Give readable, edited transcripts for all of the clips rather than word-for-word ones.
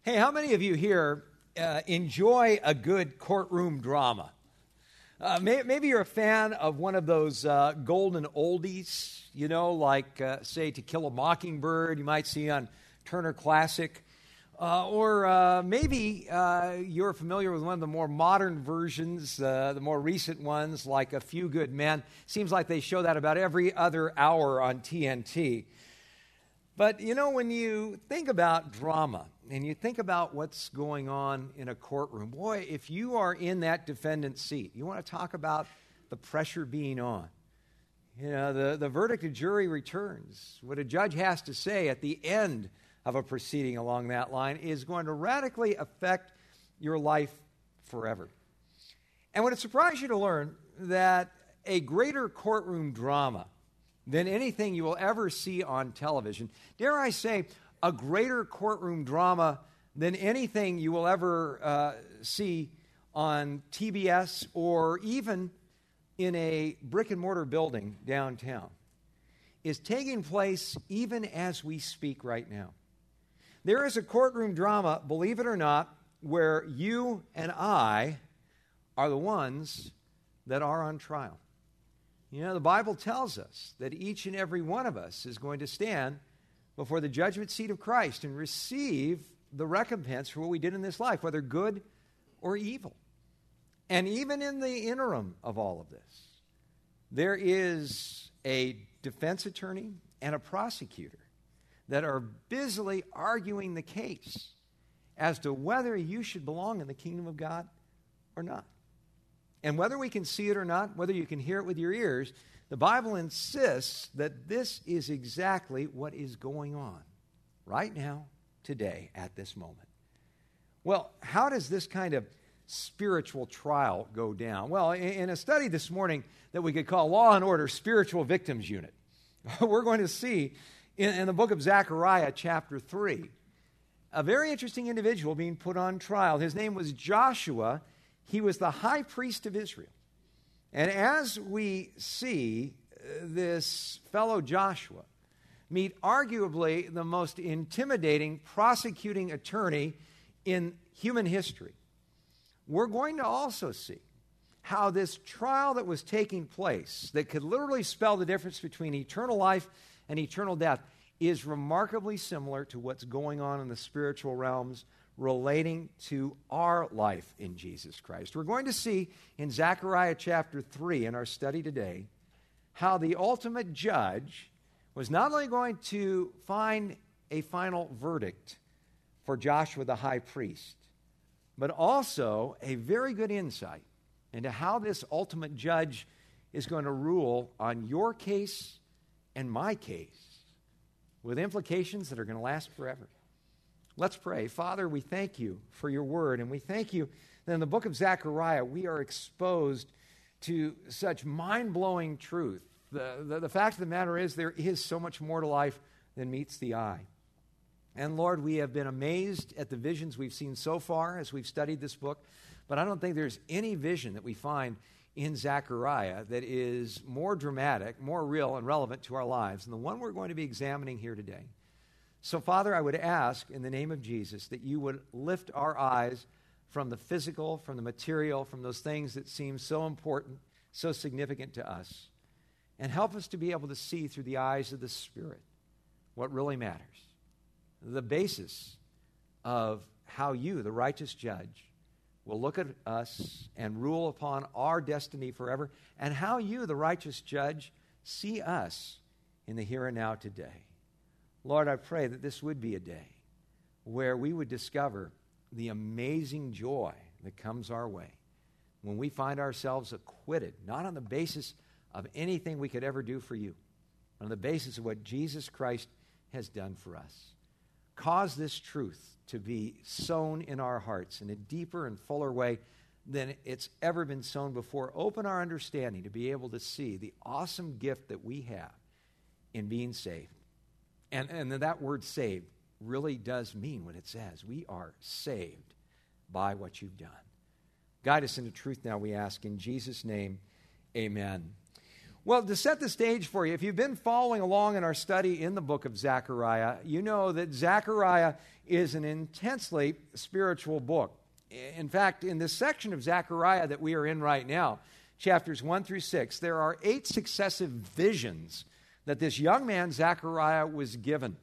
Hey, how many of you here enjoy a good courtroom drama? Maybe you're a fan of one of those golden oldies, like, say, To Kill a Mockingbird, you might see on Turner Classic. Or maybe you're familiar with one of the more modern versions, the more recent ones, like A Few Good Men. Seems like they show that about every other hour on TNT. But, when you think about drama and you think about what's going on in a courtroom, boy, if you are in that defendant's seat, you want to talk about the pressure being on. The verdict of jury returns. What a judge has to say at the end of a proceeding along that line is going to radically affect your life forever. And would it surprise you to learn that a greater courtroom drama than anything you will ever see on television, dare I say, a greater courtroom drama than anything you will ever see on TBS or even in a brick-and-mortar building downtown, is taking place even as we speak right now. There is a courtroom drama, believe it or not, where you and I are the ones that are on trial. The Bible tells us that each and every one of us is going to stand before the judgment seat of Christ and receive the recompense for what we did in this life, whether good or evil. And even in the interim of all of this, there is a defense attorney and a prosecutor that are busily arguing the case as to whether you should belong in the kingdom of God or not. And whether we can see it or not, whether you can hear it with your ears, the Bible insists that this is exactly what is going on right now, today, at this moment. Well, how does this kind of spiritual trial go down? Well, in a study this morning that we could call Law and Order Spiritual Victims Unit, we're going to see in the book of Zechariah, chapter 3, a very interesting individual being put on trial. His name was Joshua. He was the high priest of Israel. And as we see this fellow Joshua meet arguably the most intimidating prosecuting attorney in human history, we're going to also see how this trial that was taking place, that could literally spell the difference between eternal life and eternal death, is remarkably similar to what's going on in the spiritual realms relating to our life in Jesus Christ. We're going to see in Zechariah chapter 3 in our study today how the ultimate judge was not only going to find a final verdict for Joshua the high priest, but also a very good insight into how this ultimate judge is going to rule on your case and my case, with implications that are going to last forever. Let's pray. Father, we thank you for your word, and we thank you that in the book of Zechariah we are exposed to such mind-blowing truth. The fact of the matter is there is so much more to life than meets the eye. And Lord, we have been amazed at the visions we've seen so far as we've studied this book, but I don't think there's any vision that we find in Zechariah that is more dramatic, more real, and relevant to our lives than the one we're going to be examining here today. So, Father, I would ask in the name of Jesus that you would lift our eyes from the physical, from the material, from those things that seem so important, so significant to us, and help us to be able to see through the eyes of the Spirit what really matters, the basis of how you, the righteous judge, will look at us and rule upon our destiny forever, and how you, the righteous judge, see us in the here and now today. Lord, I pray that this would be a day where we would discover the amazing joy that comes our way when we find ourselves acquitted, not on the basis of anything we could ever do for you, but on the basis of what Jesus Christ has done for us. Cause this truth to be sown in our hearts in a deeper and fuller way than it's ever been sown before. Open our understanding to be able to see the awesome gift that we have in being saved. And that word saved really does mean what it says. We are saved by what you've done. Guide us into truth now, we ask. In Jesus' name, amen. Well, to set the stage for you, if you've been following along in our study in the book of Zechariah, you know that Zechariah is an intensely spiritual book. In fact, in this section of Zechariah that we are in right now, chapters 1 through 6, there are 8 successive visions that this young man, Zechariah, was given.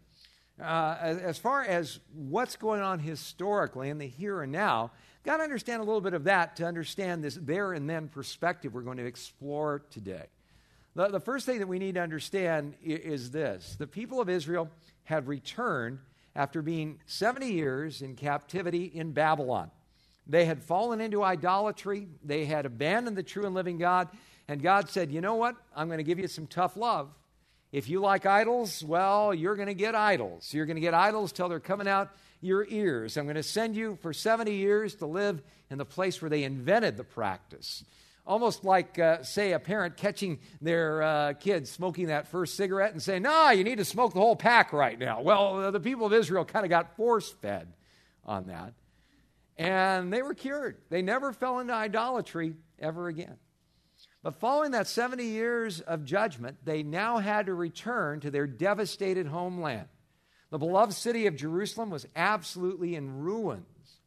As far as what's going on historically in the here and now, got to understand a little bit of that to understand this there and then perspective we're going to explore today. The first thing that we need to understand is this. The people of Israel had returned after being 70 years in captivity in Babylon. They had fallen into idolatry. They had abandoned the true and living God. And God said, you know what? I'm going to give you some tough love. If you like idols, well, you're going to get idols. You're going to get idols till they're coming out your ears. I'm going to send you for 70 years to live in the place where they invented the practice. Almost like, say, a parent catching their kids smoking that first cigarette and saying, no, you need to smoke the whole pack right now. Well, the people of Israel kind of got force-fed on that. And they were cured. They never fell into idolatry ever again. But following that 70 years of judgment, they now had to return to their devastated homeland. The beloved city of Jerusalem was absolutely in ruins.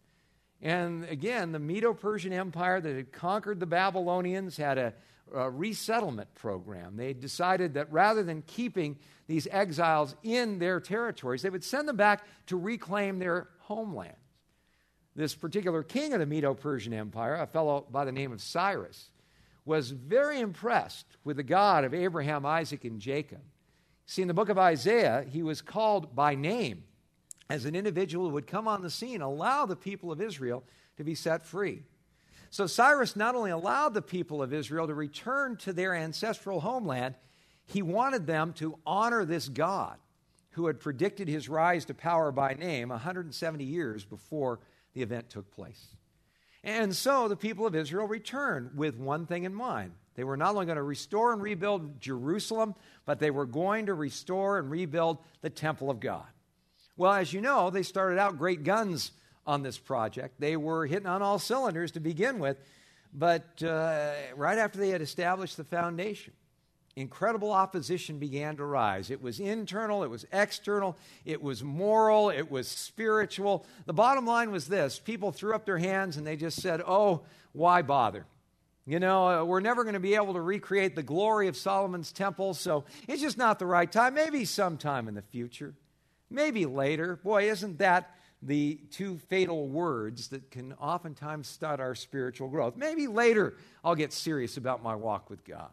And again, the Medo-Persian Empire that had conquered the Babylonians had a resettlement program. They decided that rather than keeping these exiles in their territories, they would send them back to reclaim their homeland. This particular king of the Medo-Persian Empire, a fellow by the name of Cyrus, was very impressed with the God of Abraham, Isaac, and Jacob. See, in the book of Isaiah, he was called by name as an individual who would come on the scene, allow the people of Israel to be set free. So Cyrus not only allowed the people of Israel to return to their ancestral homeland, he wanted them to honor this God who had predicted his rise to power by name 170 years before the event took place. And so the people of Israel returned with one thing in mind. They were not only going to restore and rebuild Jerusalem, but they were going to restore and rebuild the temple of God. Well, as you know, they started out great guns on this project. They were hitting on all cylinders to begin with, but right after they had established the foundation, incredible opposition began to rise. It was internal, it was external, it was moral, it was spiritual. The bottom line was this. People threw up their hands and they just said, oh, why bother? You know, we're never going to be able to recreate the glory of Solomon's temple, so it's just not the right time. Maybe sometime in the future. Maybe later. Boy, isn't that the two fatal words that can oftentimes stunt our spiritual growth? Maybe later I'll get serious about my walk with God.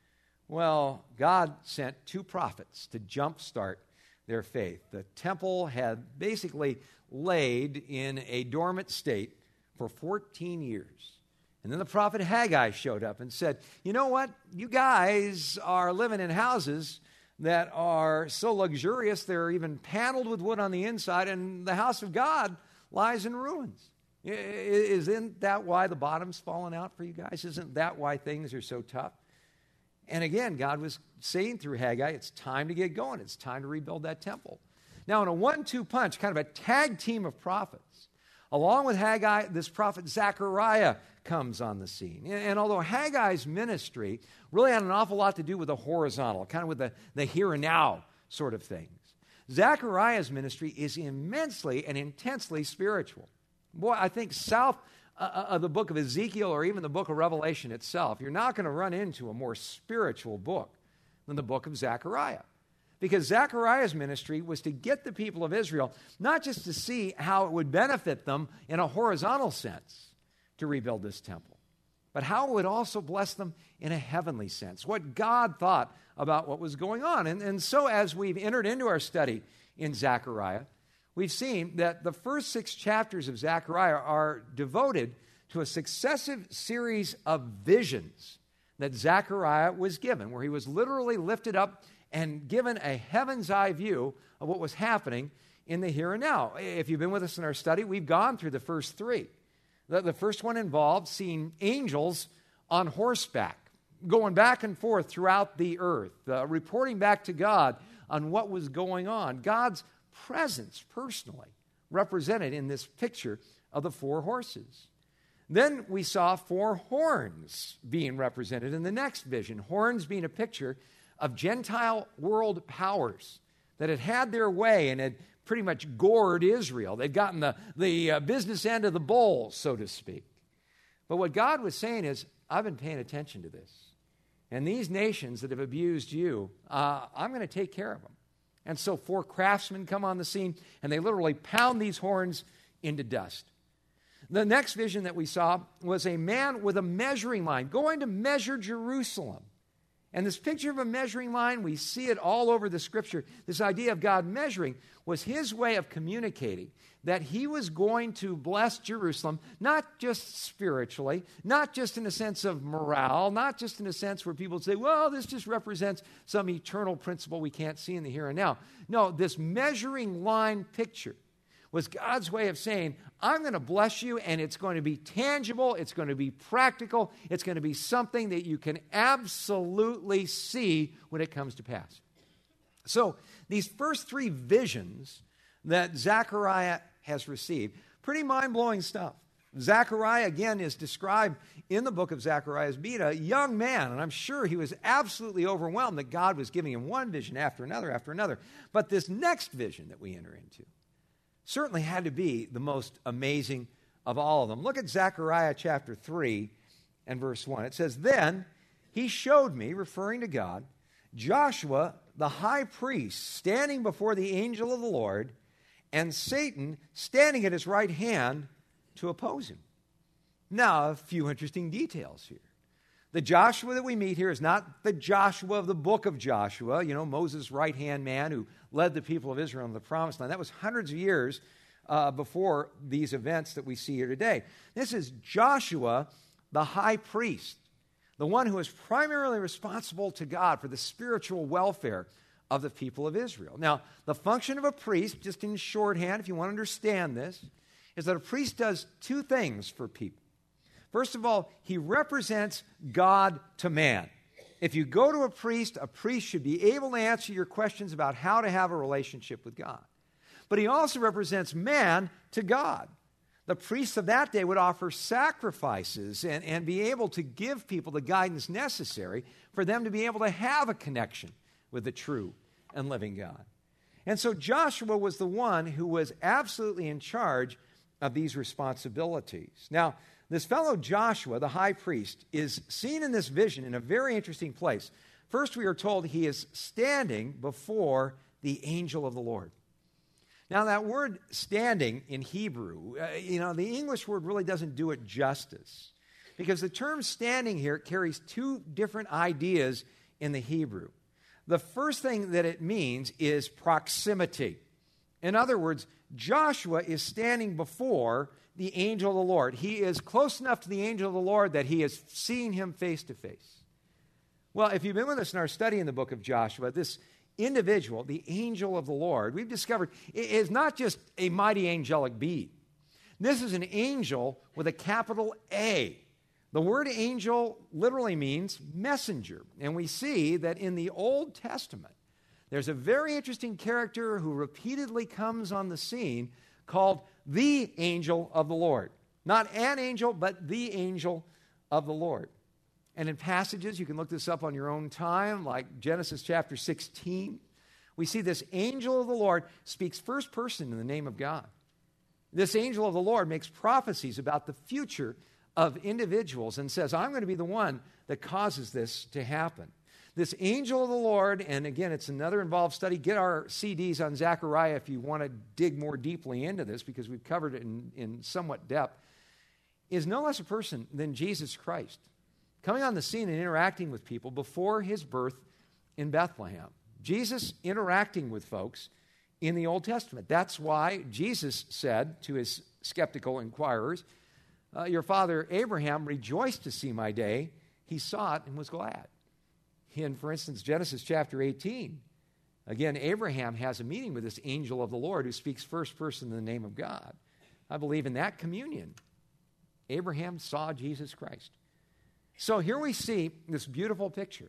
Well, God sent 2 prophets to jumpstart their faith. The temple had basically laid in a dormant state for 14 years. And then the prophet Haggai showed up and said, you know what? You guys are living in houses that are so luxurious, they're even paneled with wood on the inside, and the house of God lies in ruins. Isn't that why the bottom's fallen out for you guys? Isn't that why things are so tough? And again, God was saying through Haggai, it's time to get going. It's time to rebuild that temple. Now, in a 1-2 punch, kind of a tag team of prophets, along with Haggai, this prophet Zechariah comes on the scene. And although Haggai's ministry really had an awful lot to do with the horizontal, kind of with the here and now sort of things, Zechariah's ministry is immensely and intensely spiritual. Boy, I think south of the book of Ezekiel or even the book of Revelation itself, you're not going to run into a more spiritual book than the book of Zechariah. Because Zechariah's ministry was to get the people of Israel not just to see how it would benefit them in a horizontal sense to rebuild this temple, but how it would also bless them in a heavenly sense, what God thought about what was going on. And so as we've entered into our study in Zechariah, we've seen that the first 6 chapters of Zechariah are devoted to a successive series of visions that Zechariah was given, where he was literally lifted up and given a heaven's eye view of what was happening in the here and now. If you've been with us in our study, we've gone through the first 3. The first one involved seeing angels on horseback, going back and forth throughout the earth, reporting back to God on what was going on. God's presence personally represented in this picture of the 4 horses. Then we saw 4 horns being represented in the next vision, horns being a picture of Gentile world powers that had had their way and had pretty much gored Israel. They'd gotten the business end of the bowl, so to speak. But what God was saying is, I've been paying attention to this. And these nations that have abused you, I'm going to take care of them. And so 4 craftsmen come on the scene, and they literally pound these horns into dust. The next vision that we saw was a man with a measuring line going to measure Jerusalem. And this picture of a measuring line, we see it all over the Scripture. This idea of God measuring was his way of communicating that he was going to bless Jerusalem, not just spiritually, not just in a sense of morale, not just in a sense where people would say, well, this just represents some eternal principle we can't see in the here and now. No, this measuring line picture was God's way of saying, I'm going to bless you, and it's going to be tangible, it's going to be practical, it's going to be something that you can absolutely see when it comes to pass. So these first 3 visions that Zechariah has received, pretty mind-blowing stuff. Zechariah, again, is described in the book of Zechariah as being a young man, and I'm sure he was absolutely overwhelmed that God was giving him one vision after another. But this next vision that we enter into certainly had to be the most amazing of all of them. Look at Zechariah chapter 3 and verse 1. It says, Then he showed me, referring to God, Joshua the high priest standing before the angel of the Lord, and Satan standing at his right hand to oppose him. Now, a few interesting details here. The Joshua that we meet here is not the Joshua of the book of Joshua, Moses' right-hand man who led the people of Israel in the promised land. That was hundreds of years before these events that we see here today. This is Joshua, the high priest, the one who is primarily responsible to God for the spiritual welfare of the people of Israel. Now, the function of a priest, just in shorthand, if you want to understand this, is that a priest does 2 things for people. First of all, he represents God to man. If you go to a priest should be able to answer your questions about how to have a relationship with God. But he also represents man to God. The priests of that day would offer sacrifices and be able to give people the guidance necessary for them to be able to have a connection with the true and living God. And so Joshua was the one who was absolutely in charge of these responsibilities. Now, this fellow Joshua, the high priest, is seen in this vision in a very interesting place. First, we are told he is standing before the angel of the Lord. Now, that word standing in Hebrew, the English word really doesn't do it justice, because the term standing here carries 2 different ideas in the Hebrew. The first thing that it means is proximity. In other words, Joshua is standing before the angel of the Lord. He is close enough to the angel of the Lord that he is seeing him face to face. Well, if you've been with us in our study in the book of Joshua, this individual, the angel of the Lord, we've discovered is not just a mighty angelic being. This is an angel with a capital A. The word angel literally means messenger. And we see that in the Old Testament, there's a very interesting character who repeatedly comes on the scene called the angel of the Lord. Not an angel, but the angel of the Lord. And in passages, you can look this up on your own time, like Genesis chapter 16, we see this angel of the Lord speaks first person in the name of God. This angel of the Lord makes prophecies about the future of individuals and says, I'm going to be the one that causes this to happen. This angel of the Lord, and again, it's another involved study. Get our CDs on Zechariah if you want to dig more deeply into this, because we've covered it in somewhat depth, is no less a person than Jesus Christ, coming on the scene and interacting with people before his birth in Bethlehem. Jesus interacting with folks in the Old Testament. That's why Jesus said to his skeptical inquirers, your father Abraham rejoiced to see my day. He saw it and was glad. In, for instance, Genesis chapter 18, again, Abraham has a meeting with this angel of the Lord who speaks first person in the name of God. I believe in that communion, Abraham saw Jesus Christ. So here we see this beautiful picture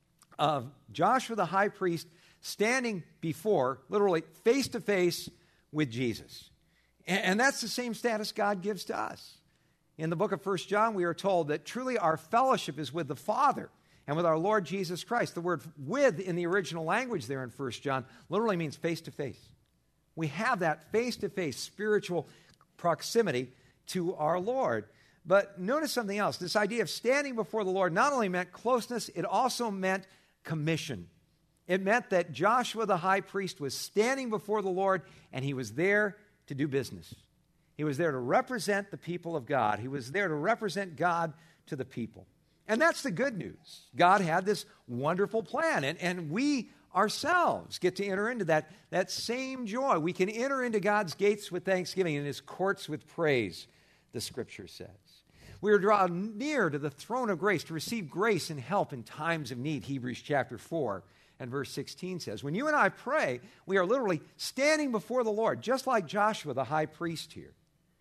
of Joshua the high priest standing before, literally face to face with Jesus. And that's the same status God gives to us. In the book of 1 John, we are told that truly our fellowship is with the Father and with our Lord Jesus Christ. The word with in the original language there in 1 John literally means face to face. We have that face-to-face spiritual proximity to our Lord. But notice something else. This idea of standing before the Lord not only meant closeness, it also meant commission. It meant that Joshua the high priest was standing before the Lord, and he was there to do business. He was there to represent the people of God. He was there to represent God to the people. And that's the good news. God had this wonderful plan, and we ourselves get to enter into that same joy. We can enter into God's gates with thanksgiving and his courts with praise, the Scripture says. We are drawn near to the throne of grace to receive grace and help in times of need, Hebrews chapter 4 and verse 16 says. When you and I pray, we are literally standing before the Lord, just like Joshua the high priest here.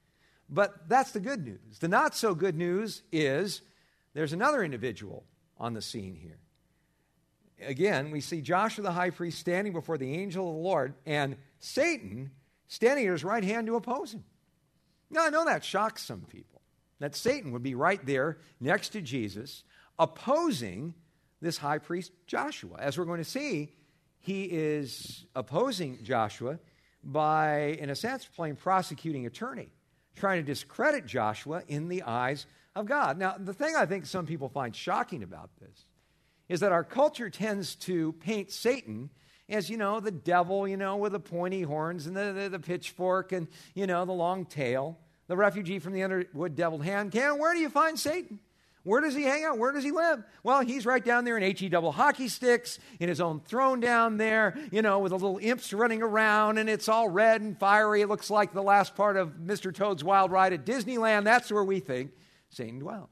But that's the good news. The not so good news is there's another individual on the scene here. Again, we see Joshua the high priest standing before the angel of the Lord and Satan standing at his right hand to oppose him. Now, I know that shocks some people, that Satan would be right there next to Jesus opposing this high priest Joshua. As we're going to see, he is opposing Joshua by, in a sense, playing prosecuting attorney, trying to discredit Joshua in the eyes of God. Now, the thing I think some people find shocking about this is that our culture tends to paint Satan as, the devil, with the pointy horns and the pitchfork and, the long tail, the refugee from the underwood deviled hand. Where do you find Satan? Where does he hang out? Where does he live? Well, he's right down there in HE double hockey sticks, in his own throne down there, with the little imps running around, and it's all red and fiery. It looks like the last part of Mr. Toad's Wild Ride at Disneyland. That's where we think Satan dwells.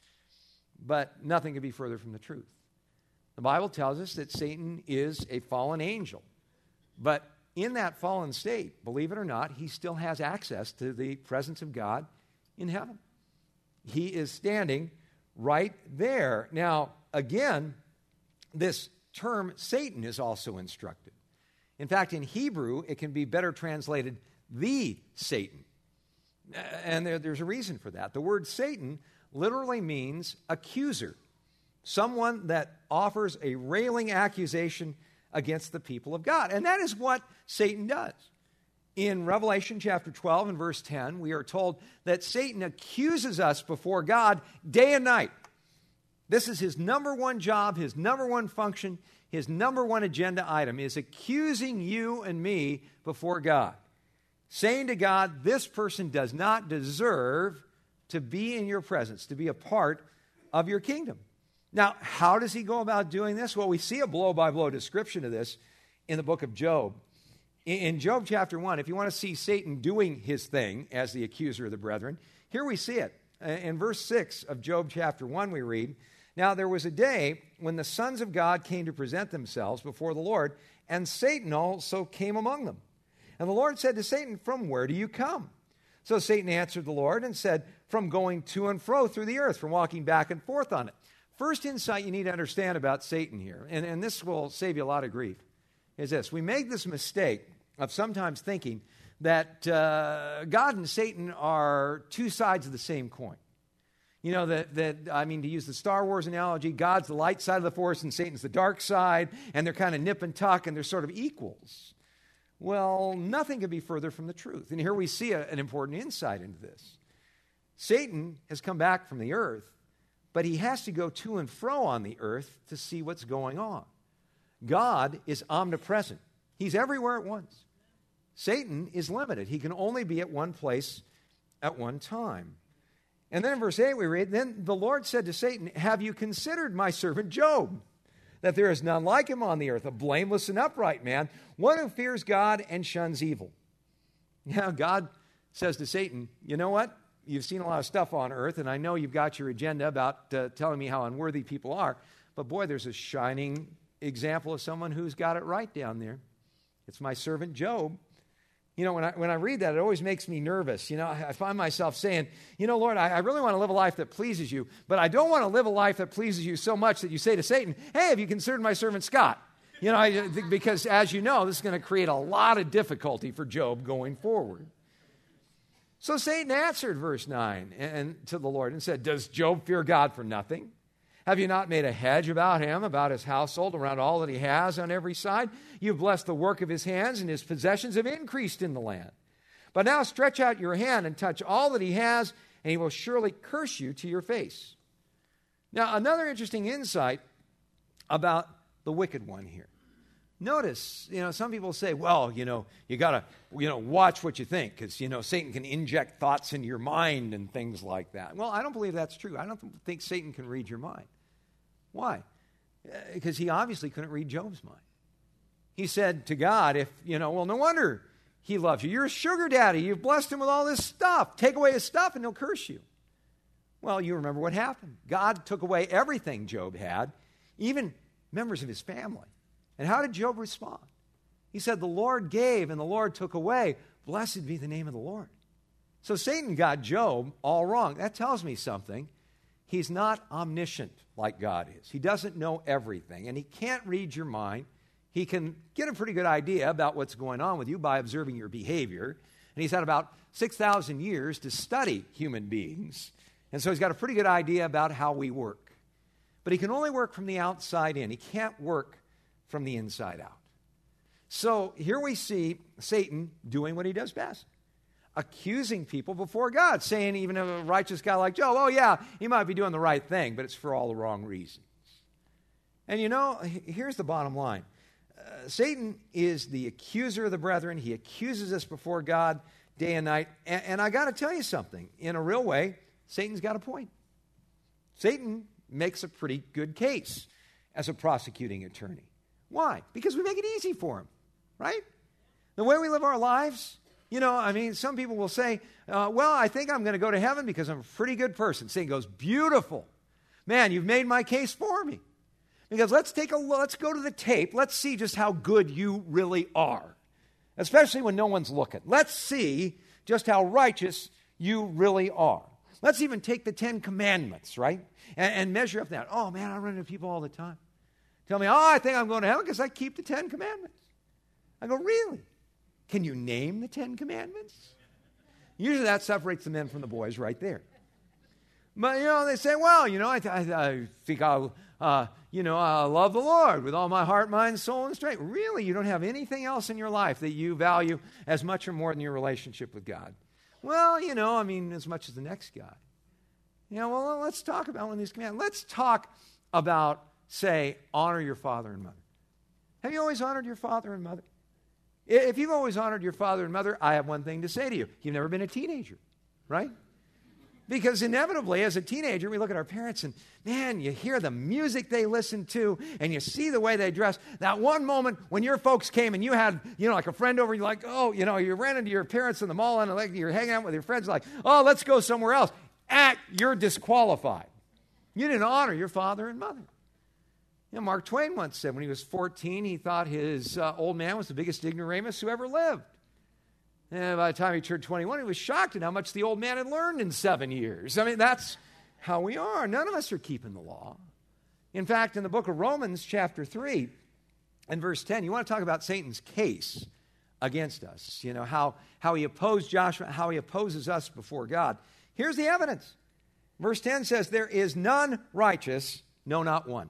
But nothing could be further from the truth. The Bible tells us that Satan is a fallen angel. But in that fallen state, believe it or not, he still has access to the presence of God in heaven. He is standing right there. Now, again, this term Satan is also instructed. In fact, in Hebrew, it can be better translated the Satan. And there's a reason for that. The word Satan literally means accuser. Someone that offers a railing accusation against the people of God. And that is what Satan does. In Revelation chapter 12 and verse 10, we are told that Satan accuses us before God day and night. This is his number one job, his number one function, his number one agenda item is accusing you and me before God. Saying to God, this person does not deserve to be in your presence, to be a part of your kingdom. Now, how does he go about doing this? Well, we see a blow-by-blow description of this in the book of Job. In Job chapter 1, if you want to see Satan doing his thing as the accuser of the brethren, here we see it. In verse 6 of Job chapter 1, we read, Now there was a day when the sons of God came to present themselves before the Lord, and Satan also came among them. And the Lord said to Satan, From where do you come? So Satan answered the Lord and said, From going to and fro through the earth, from walking back and forth on it. First insight you need to understand about Satan here, and this will save you a lot of grief, is this. We make this mistake of sometimes thinking that God and Satan are two sides of the same coin. To use the Star Wars analogy, God's the light side of the force and Satan's the dark side, and they're kind of nip and tuck, and they're sort of equals. Well, nothing could be further from the truth. And here we see an important insight into this. Satan has come back from the earth, but he has to go to and fro on the earth to see what's going on. God is omnipresent. He's everywhere at once. Satan is limited. He can only be at one place at one time. And then in verse 8 we read, Then the Lord said to Satan, Have you considered my servant Job, that there is none like him on the earth, a blameless and upright man, one who fears God and shuns evil? Now God says to Satan, You know what? You've seen a lot of stuff on earth, and I know you've got your agenda about telling me how unworthy people are, but boy, there's a shining example of someone who's got it right down there. It's my servant Job. When I read that, it always makes me nervous. I find myself saying, Lord, I really want to live a life that pleases you, but I don't want to live a life that pleases you so much that you say to Satan, Hey, have you considered my servant Scott? Because as you know, this is going to create a lot of difficulty for Job going forward. So Satan answered, verse 9, and to the Lord and said, does Job fear God for nothing? Have you not made a hedge about him, about his household, around all that he has on every side? You've blessed the work of his hands, and his possessions have increased in the land. But now stretch out your hand and touch all that he has, and he will surely curse you to your face. Now, another interesting insight about the wicked one here. Notice, some people say, well, you got to, watch what you think because, Satan can inject thoughts into your mind and things like that. Well, I don't believe that's true. I don't think Satan can read your mind. Why? Because he obviously couldn't read Job's mind. He said to God, well, no wonder he loves you. You're a sugar daddy. You've blessed him with all this stuff. Take away his stuff and he'll curse you. Well, you remember what happened. God took away everything Job had, even members of his family. And how did Job respond? He said, the Lord gave and the Lord took away. Blessed be the name of the Lord. So Satan got Job all wrong. That tells me something. He's not omniscient like God is. He doesn't know everything, and he can't read your mind. He can get a pretty good idea about what's going on with you by observing your behavior. And he's had about 6,000 years to study human beings. And so he's got a pretty good idea about how we work. But he can only work from the outside in. He can't work from the inside out. So here we see Satan doing what he does best, accusing people before God, saying even a righteous guy like Job, oh yeah, he might be doing the right thing, but it's for all the wrong reasons. And here's the bottom line. Satan is the accuser of the brethren. He accuses us before God day and night. And I got to tell you something. In a real way, Satan's got a point. Satan makes a pretty good case as a prosecuting attorney. Why? Because we make it easy for him, right? The way we live our lives, some people will say, well, I think I'm going to go to heaven because I'm a pretty good person. Satan goes, beautiful. Man, you've made my case for me. Because let's go to the tape. Let's see just how good you really are, especially when no one's looking. Let's see just how righteous you really are. Let's even take the 10 Commandments, right, and measure up that. Oh, man, I run into people all the time. Tell me, I think I'm going to heaven because I keep the 10 Commandments. I go, really? Can you name the 10 Commandments? Usually that separates the men from the boys right there. But, they say, well, I think I'll, I love the Lord with all my heart, mind, soul, and strength. Really? You don't have anything else in your life that you value as much or more than your relationship with God? Well, as much as the next guy. Well, let's talk about one of these commandments. Let's talk about, say, honor your father and mother. Have you always honored your father and mother? If you've always honored your father and mother, I have one thing to say to you. You've never been a teenager, right? Because inevitably, as a teenager, we look at our parents and, man, you hear the music they listen to and you see the way they dress. That one moment when your folks came and you had, like a friend over, you're like, oh, you ran into your parents in the mall and like you're hanging out with your friends like, oh, let's go somewhere else. You're disqualified. You didn't honor your father and mother. Mark Twain once said when he was 14, he thought his old man was the biggest ignoramus who ever lived. And by the time he turned 21, he was shocked at how much the old man had learned in 7 years. That's how we are. None of us are keeping the law. In fact, in the book of Romans, chapter 3, and verse 10, you want to talk about Satan's case against us. How he opposed Joshua, how he opposes us before God. Here's the evidence. Verse 10 says, there is none righteous, no, not one.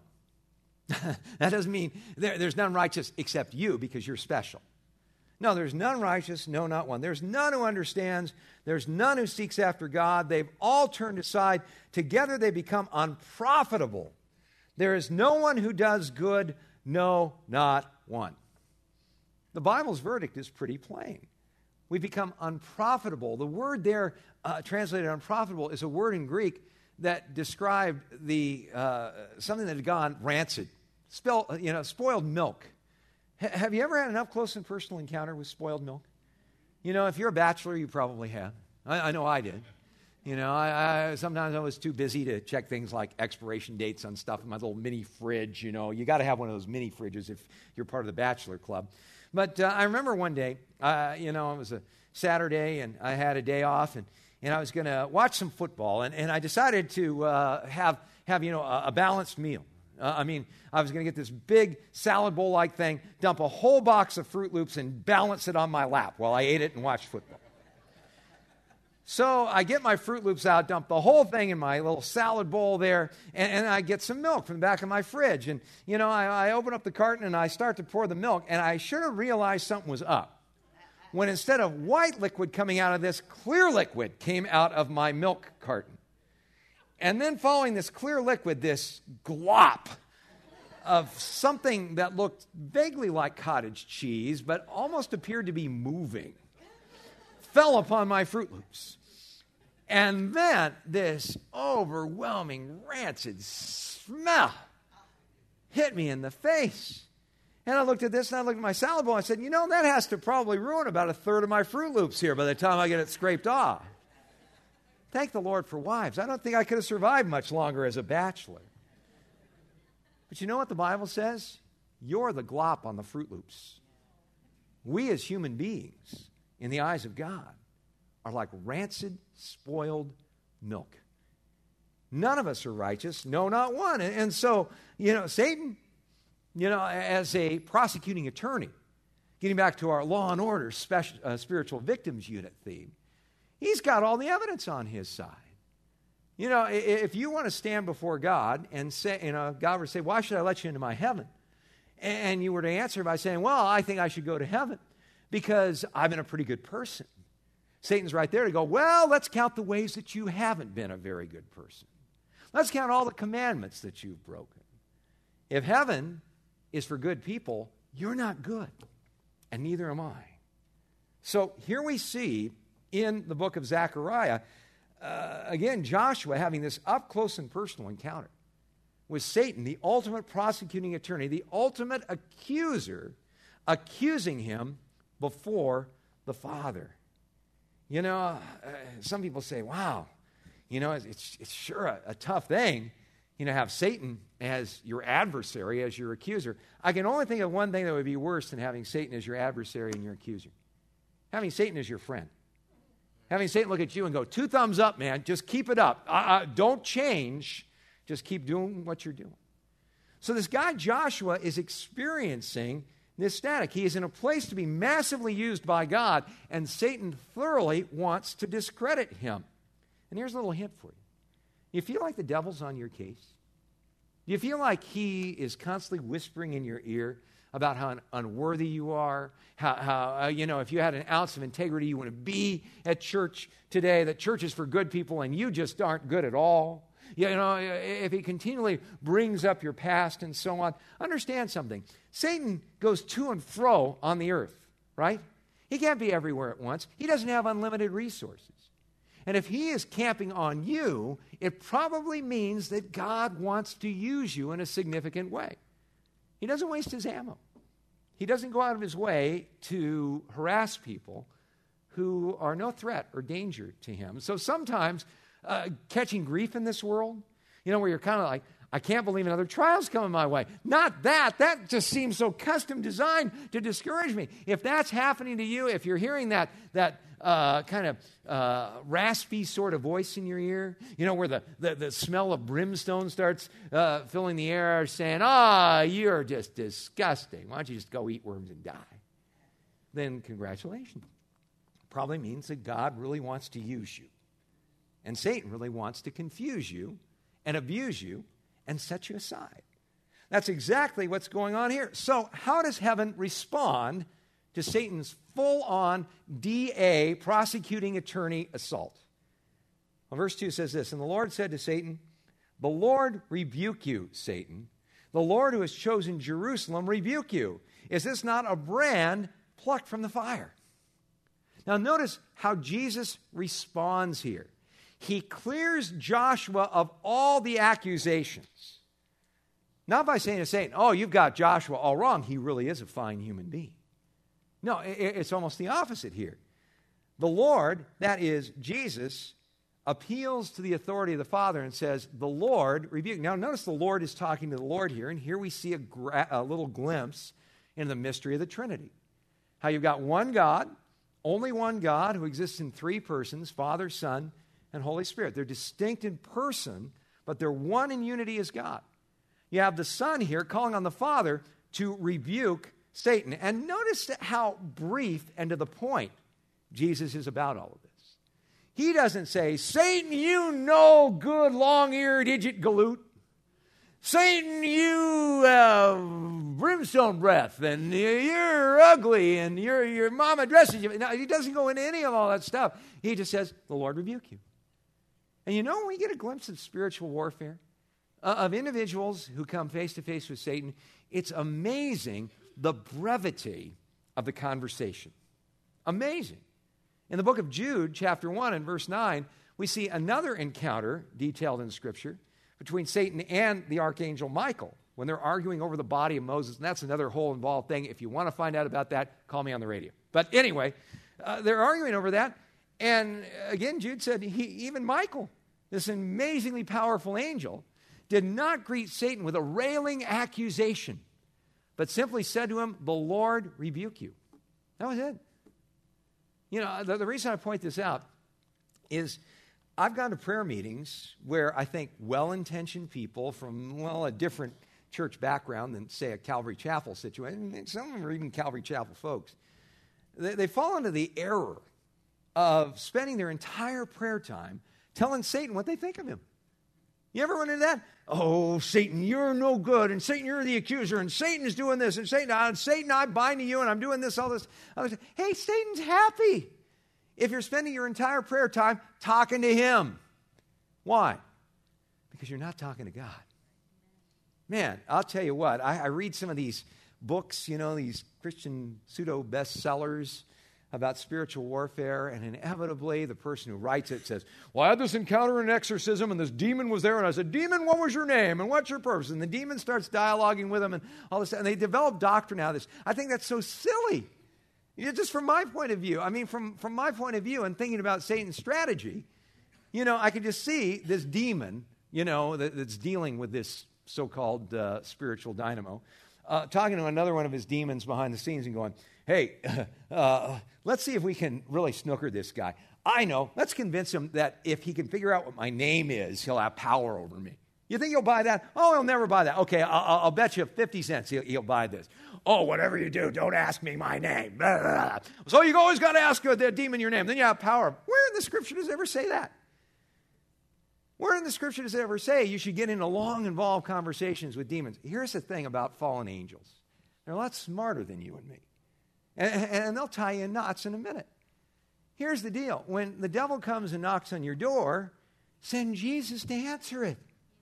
That doesn't mean there's none righteous except you because you're special. No, there's none righteous, no, not one. There's none who understands. There's none who seeks after God. They've all turned aside. Together they become unprofitable. There is no one who does good, no, not one. The Bible's verdict is pretty plain. We become unprofitable. The word there, translated unprofitable, is a word in Greek that described something that had gone rancid, spoiled milk. Have you ever had an up-close and personal encounter with spoiled milk? If you're a bachelor, you probably have. I know I did. Sometimes I was too busy to check things like expiration dates on stuff in my little mini fridge. You got to have one of those mini fridges if you're part of the bachelor club. But I remember one day, it was a Saturday, and I had a day off, and I was going to watch some football, and I decided to have a balanced meal. I was going to get this big salad bowl-like thing, dump a whole box of Fruit Loops, and balance it on my lap while I ate it and watched football. So I get my Fruit Loops out, dump the whole thing in my little salad bowl there, and I get some milk from the back of my fridge. And, I open up the carton and I start to pour the milk, and I should have realized something was up. When instead of white liquid coming out of this, clear liquid came out of my milk carton. And then following this clear liquid, this glop of something that looked vaguely like cottage cheese, but almost appeared to be moving, fell upon my Fruit Loops. And then this overwhelming rancid smell hit me in the face. And I looked at this and I looked at my salad bowl and I said, that has to probably ruin about a third of my Fruit Loops here by the time I get it scraped off. Thank the Lord for wives. I don't think I could have survived much longer as a bachelor. But you know what the Bible says? You're the glop on the Fruit Loops. We as human beings, in the eyes of God, are like rancid, spoiled milk. None of us are righteous. No, not one. And so, Satan, as a prosecuting attorney, getting back to our Law and Order spiritual victims unit theme, he's got all the evidence on his side. If you want to stand before God and say, God would say, why should I let you into my heaven? And you were to answer by saying, well, I think I should go to heaven because I've been a pretty good person. Satan's right there to go, well, let's count the ways that you haven't been a very good person. Let's count all the commandments that you've broken. If heaven is for good people, you're not good, and neither am I. So here we see in the book of Zechariah, again, Joshua having this up-close and personal encounter with Satan, the ultimate prosecuting attorney, the ultimate accuser, accusing him before the Father. Some people say, wow, it's sure a tough thing, have Satan as your adversary, as your accuser. I can only think of one thing that would be worse than having Satan as your adversary and your accuser. Having Satan as your friend. Having Satan look at you and go, 2 thumbs up, man, just keep it up. Don't change, just keep doing what you're doing. So this guy Joshua is experiencing this static. He is in a place to be massively used by God, and Satan thoroughly wants to discredit him. And here's a little hint for you. You feel like the devil's on your case? Do you feel like he is constantly whispering in your ear about how unworthy you are, how if you had an ounce of integrity, you wouldn't be at church today, that church is for good people and you just aren't good at all? If he continually brings up your past and so on, understand something. Satan goes to and fro on the earth, right? He can't be everywhere at once. He doesn't have unlimited resources. And if he is camping on you, it probably means that God wants to use you in a significant way. He doesn't waste his ammo. He doesn't go out of his way to harass people who are no threat or danger to him. So sometimes catching grief in this world, where you're kind of like, I can't believe another trial's coming my way. Not that. That just seems so custom designed to discourage me. If that's happening to you, if you're hearing that kind of raspy sort of voice in your ear, where the smell of brimstone starts filling the air, saying, you're just disgusting. Why don't you just go eat worms and die? Then congratulations. Probably means that God really wants to use you. And Satan really wants to confuse you and abuse you and set you aside. That's exactly what's going on here. So how does heaven respond to Satan's full-on DA, prosecuting attorney assault? Well, verse 2 says this, and the Lord said to Satan, the Lord rebuke you, Satan. The Lord who has chosen Jerusalem rebuke you. Is this not a brand plucked from the fire? Now notice how Jesus responds here. He clears Joshua of all the accusations. Not by saying to Satan, you've got Joshua all wrong. He really is a fine human being. No, it's almost the opposite here. The Lord, that is Jesus, appeals to the authority of the Father and says, the Lord rebuke. Now notice the Lord is talking to the Lord here, and here we see a little glimpse in the mystery of the Trinity. How you've got one God, only one God who exists in 3 persons, Father, Son, and Holy Spirit. They're distinct in person, but they're one in unity as God. You have the Son here calling on the Father to rebuke Satan. And notice how brief and to the point Jesus is about all of this. He doesn't say, Satan, you no good long-eared idiot galoot. Satan, you brimstone breath, and you're ugly, and your mama dresses you. No, he doesn't go into any of all that stuff. He just says, the Lord rebuke you. And you know, when we get a glimpse of spiritual warfare, of individuals who come face to face with Satan, it's amazing the brevity of the conversation. Amazing. In the book of Jude, chapter 1 and verse 9, we see another encounter detailed in Scripture between Satan and the archangel Michael when they're arguing over the body of Moses. And that's another whole involved thing. If you want to find out about that, call me on the radio. But anyway, they're arguing over that. And again, Jude said, even Michael, this amazingly powerful angel, did not greet Satan with a railing accusation, but simply said to him, the Lord rebuke you. That was it. You know, the reason I point this out is I've gone to prayer meetings where I think well-intentioned people from, a different church background than, say, a Calvary Chapel situation, and some of them are even Calvary Chapel folks, they fall into the error of spending their entire prayer time telling Satan what they think of him. You ever run into that? Oh, Satan, you're no good, and Satan, you're the accuser, and Satan is doing this, and Satan, I bind to you, and I'm doing this, all this. Hey, Satan's happy if you're spending your entire prayer time talking to him. Why? Because you're not talking to God. Man, I'll tell you what, I read some of these books, you know, these Christian pseudo-bestsellers about spiritual warfare, and inevitably the person who writes it says, well, I had this encounter in exorcism, and this demon was there, and I said, demon, what was your name, and what's your purpose? And the demon starts dialoguing with him, and all this, and they develop doctrine out of this. I think that's so silly. You know, just from my point of view, from my point of view and thinking about Satan's strategy, you know, I could just see this demon, you know, that's dealing with this so-called spiritual dynamo, talking to another one of his demons behind the scenes and going, hey, let's see if we can really snooker this guy. I know. Let's convince him that if he can figure out what my name is, he'll have power over me. You think he'll buy that? Oh, he'll never buy that. Okay, I'll bet you 50 cents he'll buy this. Oh, whatever you do, don't ask me my name. Blah, blah, blah. So you always got to ask the demon your name. Then you have power. Where in the Scripture does it ever say that? Where in the Scripture does it ever say you should get into long, involved conversations with demons? Here's the thing about fallen angels. They're a lot smarter than you and me. And they'll tie you in knots in a minute. Here's the deal. When the devil comes and knocks on your door, send Jesus to answer it.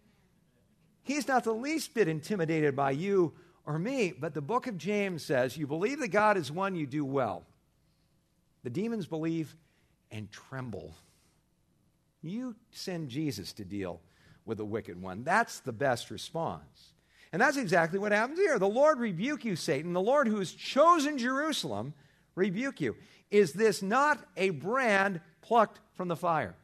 He's not the least bit intimidated by you or me, but the book of James says, you believe that God is one, you do well. The demons believe and tremble. You send Jesus to deal with the wicked one. That's the best response. And that's exactly what happens here. The Lord rebuke you, Satan. The Lord who has chosen Jerusalem rebuke you. Is this not a brand plucked from the fire?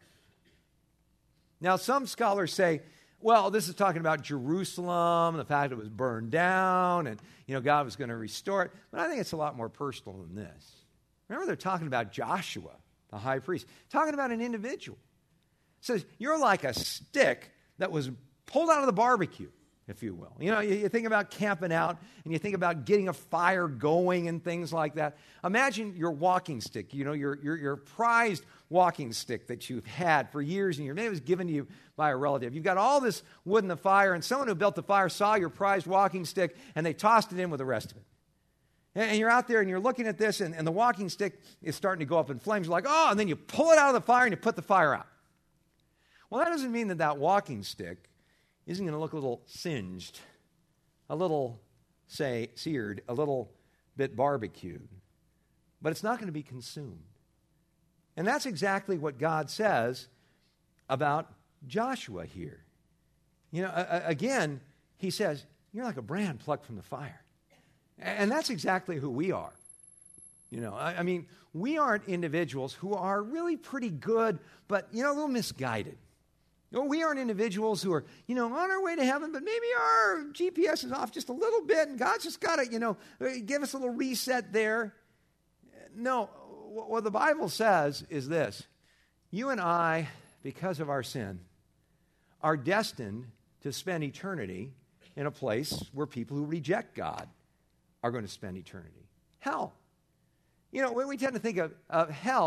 Now, some scholars say, well, this is talking about Jerusalem, the fact it was burned down, and, you know, God was going to restore it. But I think it's a lot more personal than this. Remember, they're talking about Joshua, the high priest, talking about an individual. It says, you're like a stick that was pulled out of the barbecue, if you will. You know, you think about camping out, and you think about getting a fire going and things like that. Imagine your walking stick, you know, your prized walking stick that you've had for years and years. Maybe it was given to you by a relative. You've got all this wood in the fire, and someone who built the fire saw your prized walking stick, and they tossed it in with the rest of it. And you're out there, and you're looking at this, and the walking stick is starting to go up in flames. You're like, oh, and then you pull it out of the fire, and you put the fire out. Well, that doesn't mean that walking stick isn't going to look a little singed, a little, say, seared, a little bit barbecued. But it's not going to be consumed. And that's exactly what God says about Joshua here. You know, again, he says, you're like a brand plucked from the fire. And that's exactly who we are. You know, I mean, we aren't individuals who are really pretty good, but, you know, a little misguided. You know, we aren't individuals who are, you know, on our way to heaven, but maybe our GPS is off just a little bit, and God's just got to, you know, give us a little reset there. No, what the Bible says is this. You and I, because of our sin, are destined to spend eternity in a place where people who reject God are going to spend eternity. Hell. You know, we tend to think of hell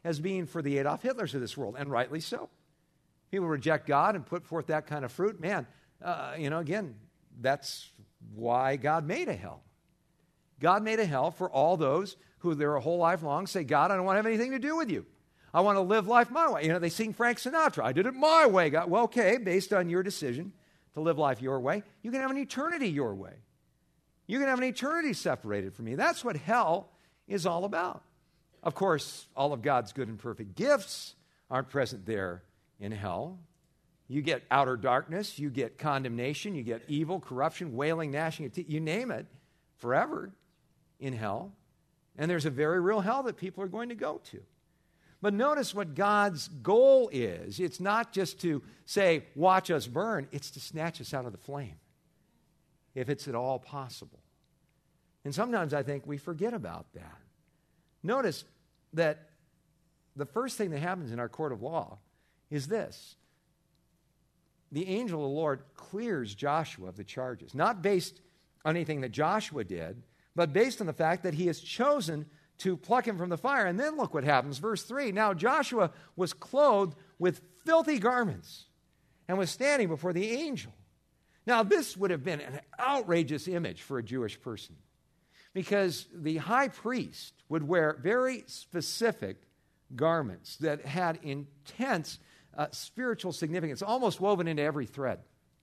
as being for the Adolf Hitlers of this world, and rightly so. People reject God and put forth that kind of fruit. Man, again, that's why God made a hell. God made a hell for all those who their whole life long say, God, I don't want to have anything to do with you. I want to live life my way. They sing Frank Sinatra. I did it my way, God. Well, okay, based on your decision to live life your way, you can have an eternity your way. You can have an eternity separated from me. That's what hell is all about. Of course, all of God's good and perfect gifts aren't present there in hell. You get outer darkness, you get condemnation, you get evil, corruption, wailing, gnashing of teeth, you name it, forever in hell. And there's a very real hell that people are going to go to. But notice what God's goal is. It's not just to say, watch us burn. It's to snatch us out of the flame, if it's at all possible. And sometimes I think we forget about that. Notice that the first thing that happens in our court of law is this. The angel of the Lord clears Joshua of the charges, not based on anything that Joshua did, but based on the fact that he has chosen to pluck him from the fire. And then look what happens. Verse 3, now Joshua was clothed with filthy garments and was standing before the angel. Now this would have been an outrageous image for a Jewish person, because the high priest would wear very specific garments that had intense spiritual significance, almost woven into every thread.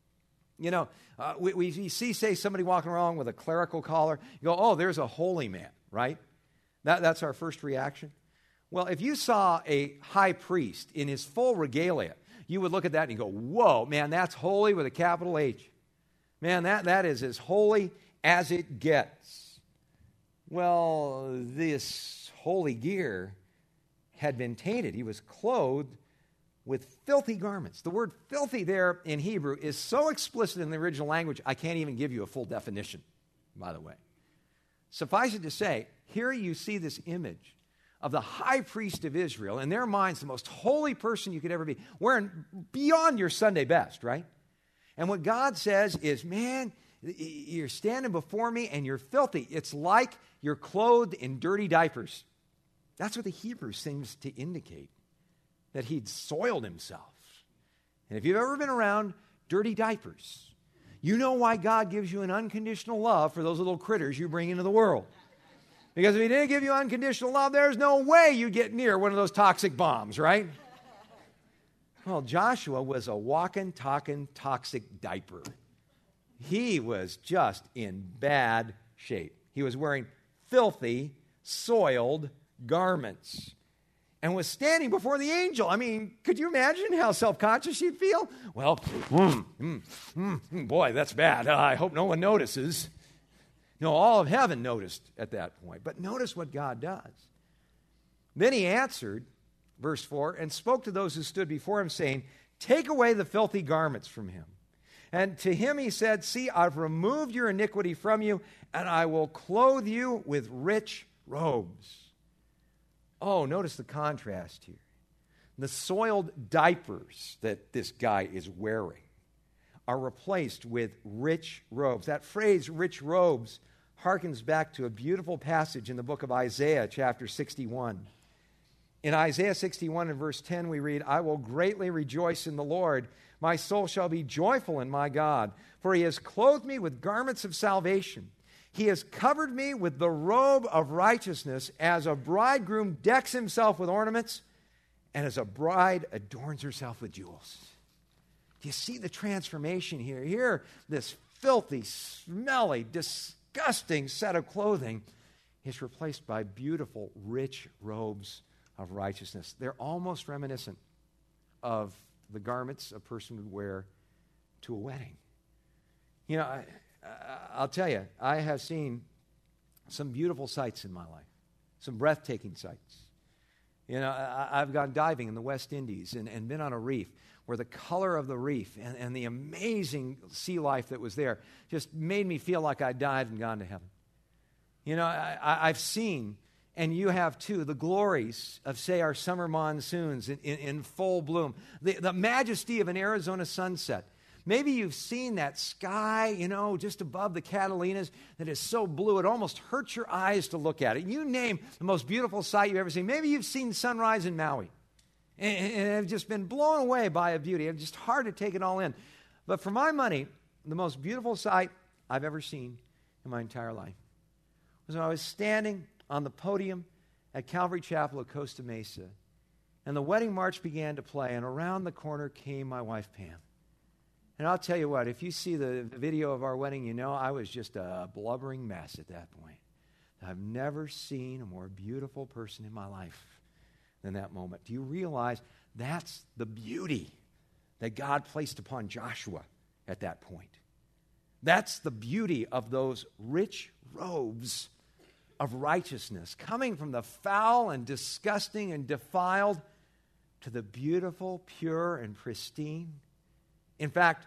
We see, say, somebody walking around with a clerical collar. You go, oh, there's a holy man, right? That's our first reaction. Well, if you saw a high priest in his full regalia, you would look at that and you go, whoa, man, that's holy with a capital H. Man, that is as holy as it gets. Well, this holy gear had been tainted. He was clothed with filthy garments. The word filthy there in Hebrew is so explicit in the original language, I can't even give you a full definition, by the way. Suffice it to say, here you see this image of the high priest of Israel, in their minds, the most holy person you could ever be, wearing beyond your Sunday best, right? And what God says is, man, you're standing before me and you're filthy. It's like you're clothed in dirty diapers. That's what the Hebrew seems to indicate, that he'd soiled himself. And if you've ever been around dirty diapers, you know why God gives you an unconditional love for those little critters you bring into the world. Because if he didn't give you unconditional love, there's no way you'd get near one of those toxic bombs, right? Well, Joshua was a walking, talking, toxic diaper. He was just in bad shape. He was wearing filthy, soiled garments and was standing before the angel. I mean, could you imagine how self-conscious you'd feel? Well, boy, that's bad. I hope no one notices. No, all of heaven noticed at that point. But notice what God does. Then he answered, verse 4, and spoke to those who stood before him, saying, take away the filthy garments from him. And to him he said, see, I've removed your iniquity from you, and I will clothe you with rich robes. Oh, notice the contrast here. The soiled diapers that this guy is wearing are replaced with rich robes. That phrase, rich robes, harkens back to a beautiful passage in the book of Isaiah, chapter 61. In Isaiah 61 and verse 10, we read, I will greatly rejoice in the Lord. My soul shall be joyful in my God, for he has clothed me with garments of salvation. He has covered me with the robe of righteousness, as a bridegroom decks himself with ornaments, and as a bride adorns herself with jewels. Do you see the transformation here? Here, this filthy, smelly, disgusting set of clothing is replaced by beautiful, rich robes of righteousness. They're almost reminiscent of the garments a person would wear to a wedding. You know, I'll tell you, I have seen some beautiful sights in my life, some breathtaking sights. You know, I've gone diving in the West Indies and been on a reef where the color of the reef and the amazing sea life that was there just made me feel like I died and gone to heaven. You know, I've seen, and you have too, the glories of, say, our summer monsoons in full bloom, the majesty of an Arizona sunset, Maybe you've seen that sky, just above the Catalinas that is so blue it almost hurts your eyes to look at it. You name the most beautiful sight you've ever seen. Maybe you've seen sunrise in Maui and have just been blown away by a beauty. It's just hard to take it all in. But for my money, the most beautiful sight I've ever seen in my entire life was when I was standing on the podium at Calvary Chapel at Costa Mesa, and the wedding march began to play, and around the corner came my wife, Pam. And I'll tell you what, if you see the video of our wedding, I was just a blubbering mess at that point. I've never seen a more beautiful person in my life than that moment. Do you realize that's the beauty that God placed upon Joshua at that point? That's the beauty of those rich robes of righteousness, coming from the foul and disgusting and defiled to the beautiful, pure, and pristine. In fact,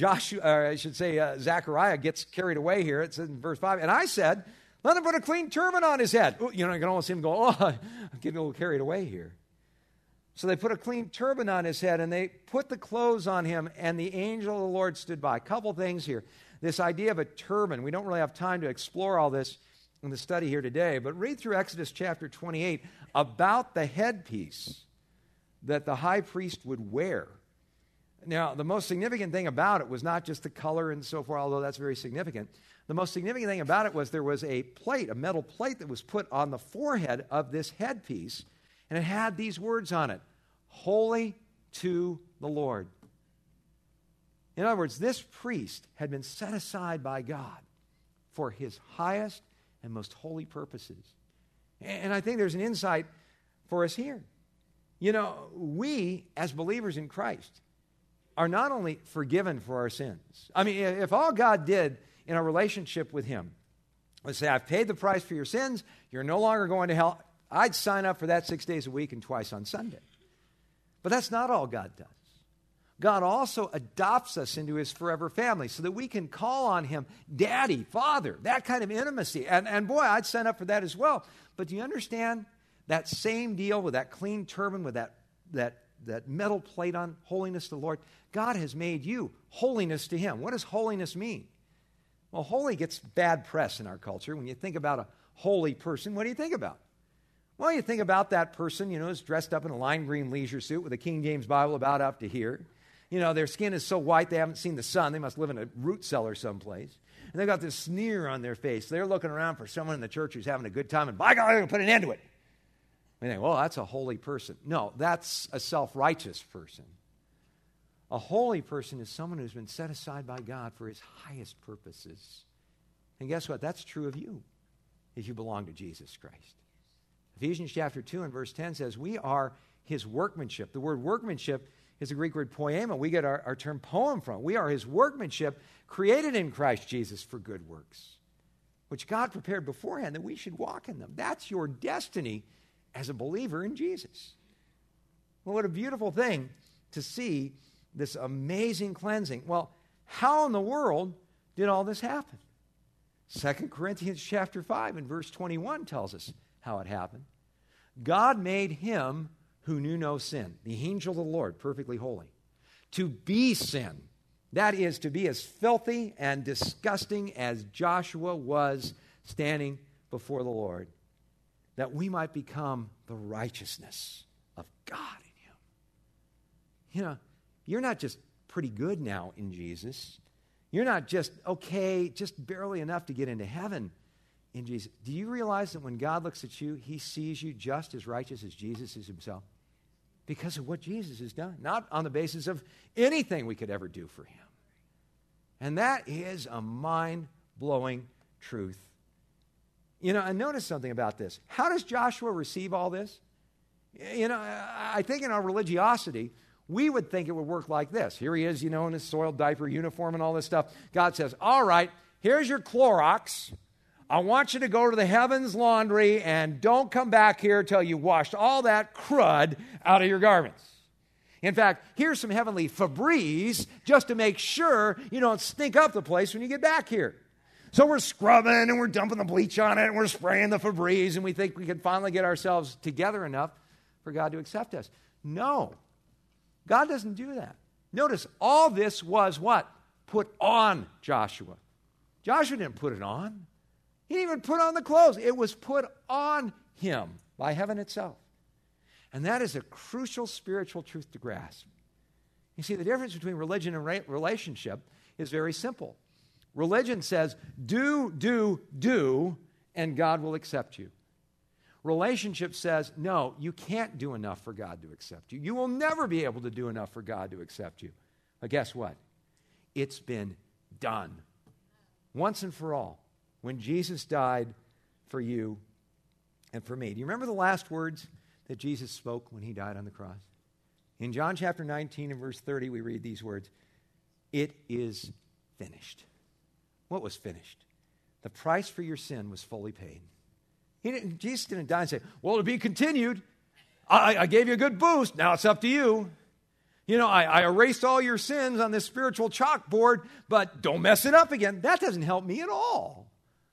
Zechariah gets carried away here. It says in verse 5, and I said, let him put a clean turban on his head. You can almost see him go, I'm getting a little carried away here. So they put a clean turban on his head, and they put the clothes on him, and the angel of the Lord stood by. A couple things here. This idea of a turban, we don't really have time to explore all this in the study here today, but read through Exodus chapter 28 about the headpiece that the high priest would wear. Now, the most significant thing about it was not just the color and so forth, although that's very significant. The most significant thing about it was there was a plate, a metal plate that was put on the forehead of this headpiece, and it had these words on it, holy to the Lord. In other words, this priest had been set aside by God for his highest and most holy purposes. And I think there's an insight for us here. We, as believers in Christ, are not only forgiven for our sins. I mean, if all God did in our relationship with him was say, I've paid the price for your sins, you're no longer going to hell, I'd sign up for that 6 days a week and twice on Sunday. But that's not all God does. God also adopts us into his forever family so that we can call on him Daddy, Father, that kind of intimacy. And boy, I'd sign up for that as well. But do you understand that same deal with that clean turban, with that metal plate on, holiness to the Lord? God has made you holiness to him. What does holiness mean? Well, holy gets bad press in our culture. When you think about a holy person, what do you think about? Well, you think about that person, is dressed up in a lime green leisure suit with a King James Bible about up to here. Their skin is so white they haven't seen the sun. They must live in a root cellar someplace. And they've got this sneer on their face. They're looking around for someone in the church who's having a good time, and by God, I'm going to put an end to it. We think, well, that's a holy person. No, that's a self-righteous person. A holy person is someone who's been set aside by God for his highest purposes. And guess what? That's true of you if you belong to Jesus Christ. Ephesians chapter 2 and verse 10 says, we are his workmanship. The word workmanship is the Greek word poema. We get our term poem from. We are his workmanship created in Christ Jesus for good works, which God prepared beforehand that we should walk in them. That's your destiny as a believer in Jesus. Well, what a beautiful thing to see this amazing cleansing. Well, how in the world did all this happen? 2 Corinthians chapter 5 and verse 21 tells us how it happened. God made him who knew no sin, the angel of the Lord, perfectly holy, to be sin. That is, to be as filthy and disgusting as Joshua was standing before the Lord, that we might become the righteousness of God in him. You're not just pretty good now in Jesus. You're not just okay, just barely enough to get into heaven in Jesus. Do you realize that when God looks at you, he sees you just as righteous as Jesus is himself? Because of what Jesus has done, not on the basis of anything we could ever do for him. And that is a mind-blowing truth. And notice something about this. How does Joshua receive all this? I think in our religiosity, we would think it would work like this. Here he is, in his soiled diaper uniform and all this stuff. God says, all right, here's your Clorox. I want you to go to the heavens laundry and don't come back here till you washed all that crud out of your garments. In fact, here's some heavenly Febreze just to make sure you don't stink up the place when you get back here. So we're scrubbing and we're dumping the bleach on it and we're spraying the Febreze and we think we can finally get ourselves together enough for God to accept us. No, God doesn't do that. Notice, all this was what? Put on Joshua. Joshua didn't put it on. He didn't even put on the clothes. It was put on him by heaven itself. And that is a crucial spiritual truth to grasp. You see, the difference between religion and relationship is very simple. Religion says, do, and God will accept you. Relationship says, no, you can't do enough for God to accept you. You will never be able to do enough for God to accept you. But guess what? It's been done. Once and for all. When Jesus died for you and for me. Do you remember the last words that Jesus spoke when he died on the cross? In John chapter 19 and verse 30, we read these words, "It is finished." What was finished? The price for your sin was fully paid. Jesus didn't die and say, well, to be continued. I gave you a good boost. Now it's up to you. You know, I erased all your sins on this spiritual chalkboard, but don't mess it up again. That doesn't help me at all.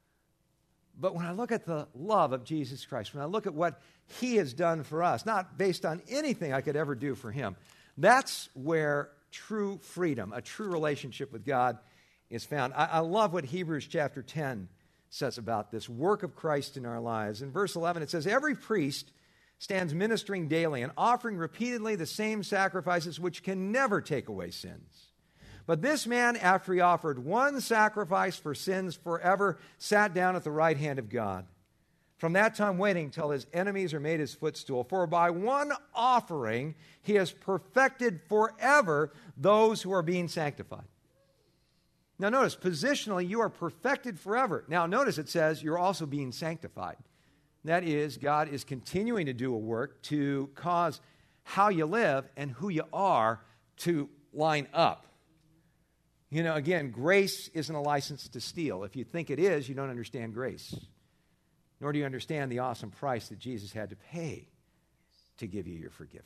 But when I look at the love of Jesus Christ, when I look at what he has done for us, not based on anything I could ever do for him, that's where true freedom, a true relationship with God is found. I love what Hebrews chapter 10 says about this work of Christ in our lives. In verse 11, it says, every priest stands ministering daily and offering repeatedly the same sacrifices which can never take away sins. But this man, after he offered one sacrifice for sins forever, sat down at the right hand of God. From that time waiting till his enemies are made his footstool. For by one offering he has perfected forever those who are being sanctified. Now notice, positionally, you are perfected forever. Now notice it says you're also being sanctified. That is, God is continuing to do a work to cause how you live and who you are to line up. You know, again, grace isn't a license to steal. If you think it is, you don't understand grace. Nor do you understand the awesome price that Jesus had to pay to give you your forgiveness.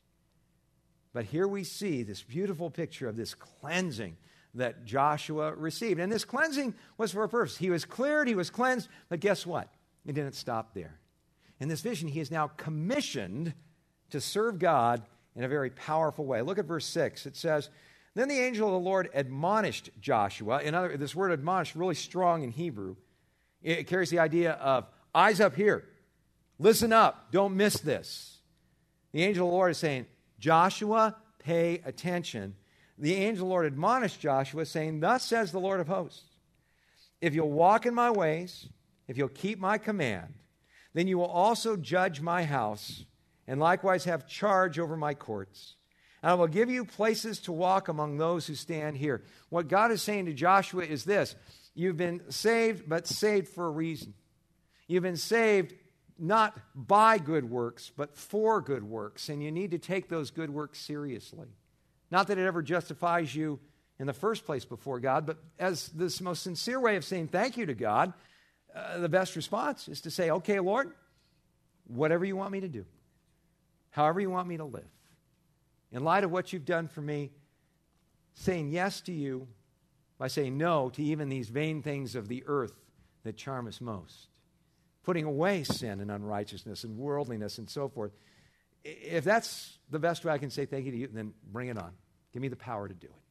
But here we see this beautiful picture of this cleansing that Joshua received. And this cleansing was for a purpose. He was cleared, he was cleansed, but guess what? It didn't stop there. In this vision, he is now commissioned to serve God in a very powerful way. Look at verse 6. It says, then the angel of the Lord admonished Joshua. This word admonish, really strong in Hebrew. It carries the idea of eyes up here. Listen up. Don't miss this. The angel of the Lord is saying, Joshua, pay attention. The angel of the Lord admonished Joshua, saying, thus says the Lord of hosts, if you'll walk in my ways, if you'll keep my command, then you will also judge my house and likewise have charge over my courts. And I will give you places to walk among those who stand here. What God is saying to Joshua is this. You've been saved, but saved for a reason. You've been saved not by good works, but for good works. And you need to take those good works seriously. Not that it ever justifies you in the first place before God, but as this most sincere way of saying thank you to God, the best response is to say, okay, Lord, whatever you want me to do, however you want me to live, in light of what you've done for me, saying yes to you by saying no to even these vain things of the earth that charm us most, putting away sin and unrighteousness and worldliness and so forth. If that's the best way I can say thank you to you, then bring it on. Give me the power to do it.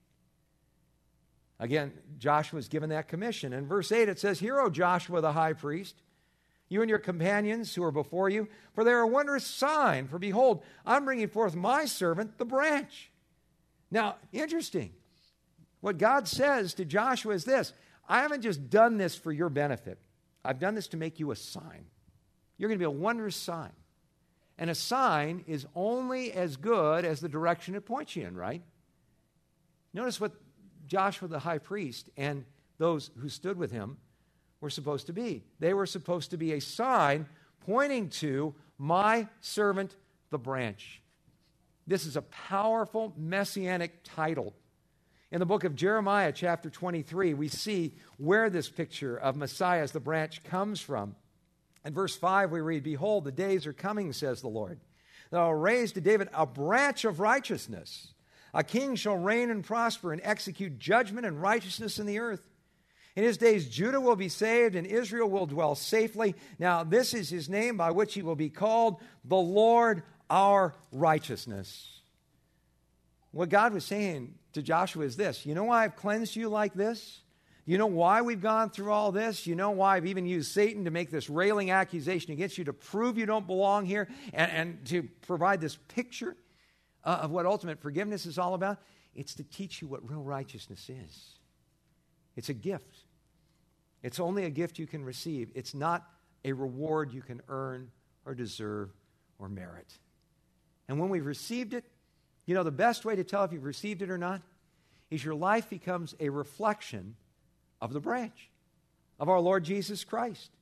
Again, Joshua was given that commission. In verse 8 it says, hear, O Joshua the high priest, you and your companions who are before you, for they are a wondrous sign. For behold, I'm bringing forth my servant, the branch. Now, interesting. What God says to Joshua is this. I haven't just done this for your benefit. I've done this to make you a sign. You're going to be a wondrous sign. And a sign is only as good as the direction it points you in, right? Notice what Joshua the high priest and those who stood with him were supposed to be. They were supposed to be a sign pointing to my servant, the branch. This is a powerful messianic title. In the book of Jeremiah, chapter 23, we see where this picture of Messiah as the branch comes from. In verse 5, we read, behold, the days are coming, says the Lord, that I will raise to David a branch of righteousness. A king shall reign and prosper and execute judgment and righteousness in the earth. In his days, Judah will be saved and Israel will dwell safely. Now, this is his name by which he will be called the Lord our righteousness. What God was saying to Joshua is this: you know why I've cleansed you like this? You know why we've gone through all this? You know why I've even used Satan to make this railing accusation against you to prove you don't belong here and to provide this picture of what ultimate forgiveness is all about? It's to teach you what real righteousness is. It's a gift. It's only a gift you can receive. It's not a reward you can earn or deserve or merit. And when we've received it, you know, the best way to tell if you've received it or not is your life becomes a reflection of the branch of our Lord Jesus Christ.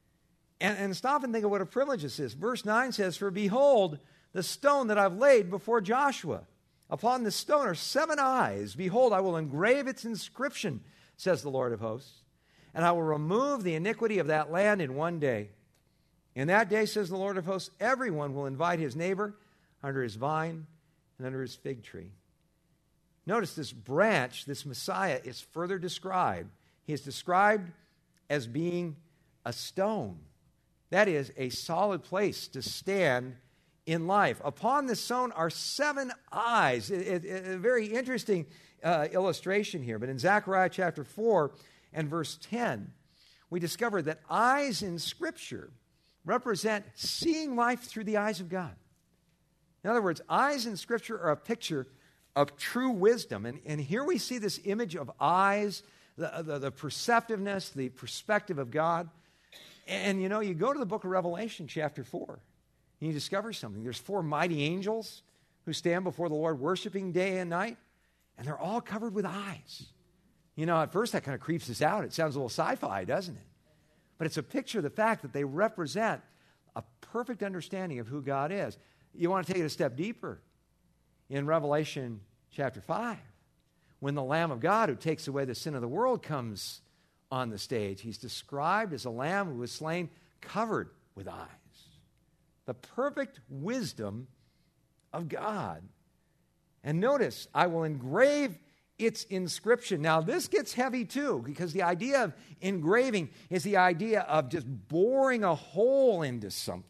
And stop and think of what a privilege this is. Verse 9 says, "For behold, the stone that I've laid before Joshua. Upon this stone are 7 eyes. Behold, I will engrave its inscription, says the Lord of hosts. And I will remove the iniquity of that land in one day. In that day, says the Lord of hosts, everyone will invite his neighbor under his vine and under his fig tree." Notice this branch, this Messiah, is further described. He is described as being a stone. That is, a solid place to stand in life. Upon this stone are 7 eyes. A very interesting illustration here. But in Zechariah chapter 4 and verse 10, we discover that eyes in Scripture represent seeing life through the eyes of God. In other words, eyes in Scripture are a picture of true wisdom. And here we see this image of eyes, the perceptiveness, the perspective of God. And you know, you go to the book of Revelation chapter 4, and you discover something. There's 4 mighty angels who stand before the Lord worshiping day and night, and they're all covered with eyes. You know, at first that kind of creeps us out. It sounds a little sci-fi, doesn't it? But it's a picture of the fact that they represent a perfect understanding of who God is. You want to take it a step deeper. In Revelation chapter 5, when the Lamb of God who takes away the sin of the world comes on the stage, he's described as a lamb who was slain covered with eyes. The perfect wisdom of God. And notice, I will engrave its inscription. Now, this gets heavy too, because the idea of engraving is the idea of just boring a hole into something.